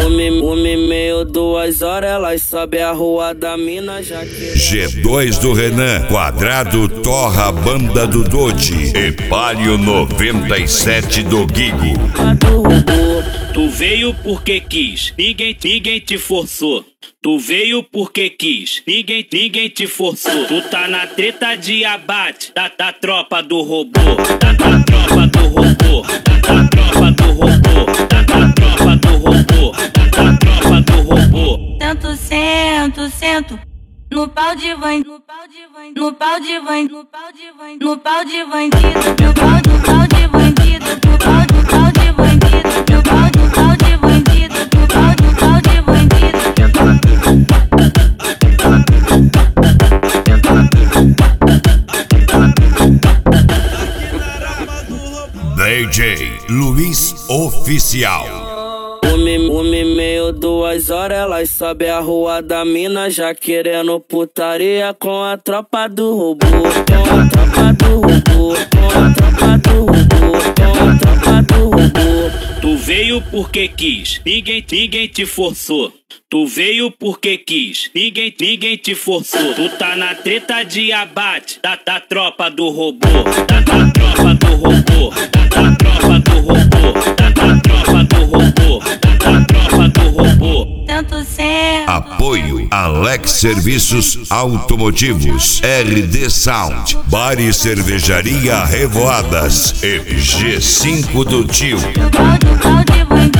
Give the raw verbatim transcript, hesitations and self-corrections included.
Uma e meia, duas horas, elas sobem a rua da mina já que... G dois do Renan, Quadrado torra a banda do Dodi e Palio noventa e sete do Guigo. Tu veio porque quis, ninguém, ninguém te forçou. Tu veio porque quis, ninguém, ninguém te forçou. Tu tá na treta de abate da, da tropa do robô, da, da tropa do robô, da, da tropa do robô, da, da tropa do robô, da, da tropa do robô. Sento, sento, sento no pau de van, no pau de van, no pau de van, no pau de van, no pau de bandido, no pau do pau de bandido, no pau do pau de bandido, no pau do pau de bandido, no pau do pau de bandido. D J Luiz Oficial. Uma e meia, duas horas, elas sobem a rua da mina já querendo putaria com a tropa do robô, com a tropa do robô, com a tropa do robô, com a tropa do robô. Tu veio porque quis, ninguém, ninguém te forçou. Tu veio porque quis, ninguém, ninguém te forçou. Tu tá na treta de abate da, da tropa do robô, da, da tropa do robô, da, da tropa do robô, da, da tropa do robô, da, da tropa do robô. Tanto certo. Apoio Alex Serviços Automotivos, R D Sound, Bar e Cervejaria Revoadas e G cinco do Tio. No pau do pau de bandido.